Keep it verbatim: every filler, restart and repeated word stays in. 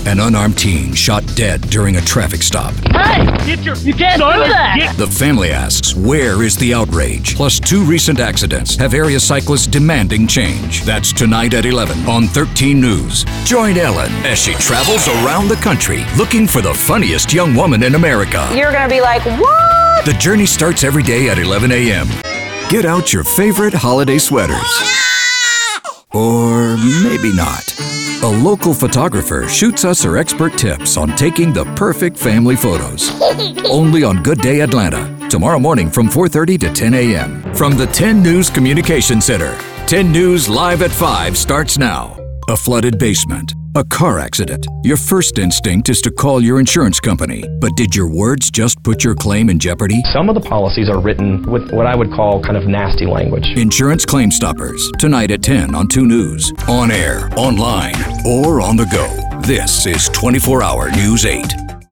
An unarmed teen shot dead during a traffic stop. Hey! Get your, you can't do that! Get. The family asks, where is the outrage? Plus two recent accidents have area cyclists demanding change. That's tonight at eleven on thirteen News. Join Ellen as she travels around the country looking for the funniest young woman in America. You're gonna be like, what? The journey starts every day at eleven a.m. Get out your favorite holiday sweaters. Or maybe not. A local photographer shoots us her expert tips on taking the perfect family photos. Only on Good Day Atlanta. Tomorrow morning from four thirty to ten a.m. From the ten News Communication Center. ten News Live at five starts now. A flooded basement. A car accident. Your first instinct is to call your insurance company. But did your words just put your claim in jeopardy? Some of the policies are written with what I would call kind of nasty language. Insurance Claim Stoppers. Tonight at ten on two News. On air, online, or on the go. This is twenty-four hour News eight.